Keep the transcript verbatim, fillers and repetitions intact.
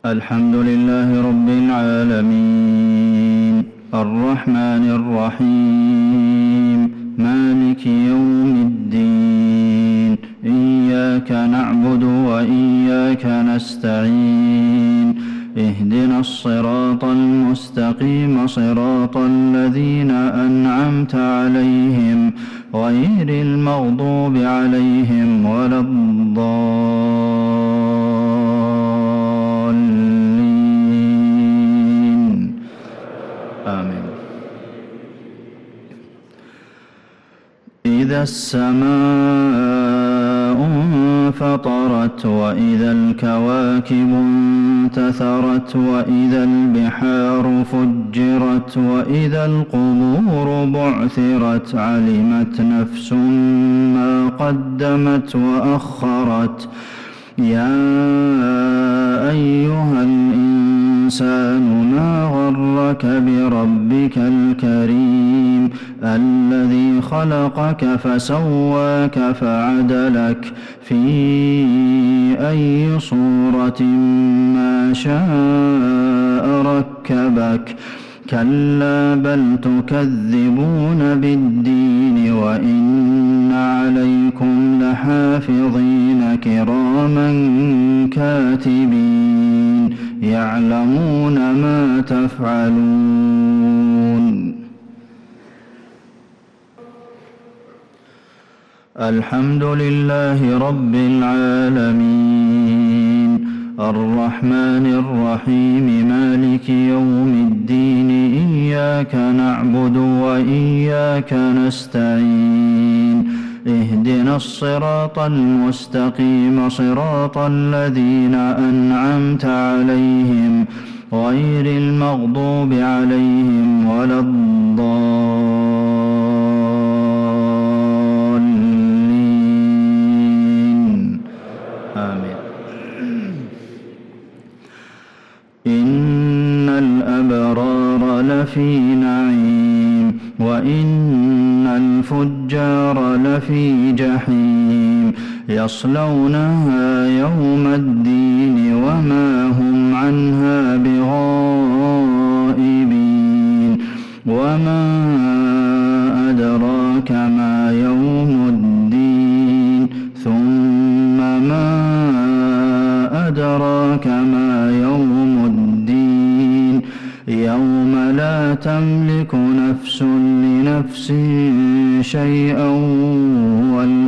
الحمد لله رب العالمين الرحمن الرحيم مالك يوم الدين إياك نعبد وإياك نستعين اهدنا الصراط المستقيم صراط الذين أنعمت عليهم غير المغضوب عليهم ولا الضالين آمين. إذا السماء انفطرت وإذا الكواكب انتثرت وإذا البحار فجرت وإذا القبور بعثرت علمت نفس ما قدمت وأخرت يا أيها الإنسان ما غرك بربك الكريم الذي خلقك فسواك فعدلك في أي صورة ما شاء ركبك كلا بل تكذبون بالدين وإن عليكم لحافظين كراما كاتبين يعلمون ما تفعلون. الحمد لله رب العالمين الرحمن الرحيم مالك يوم الدين إياك نعبد وإياك نستعين اهدنا الصراط المستقيم صراط الذين أنعمت عليهم غير المغضوب عليهم ولا الضالين آمين. إن الأبرار لفي نعيم وإن الفجار لفي جحيم يصلونها يوم الدين وما هم عنها بغائبين وما أدراك ما يوم الدين ثم ما أدراك ما يوم الدين يوم لا تملك نفس لنفس شيئا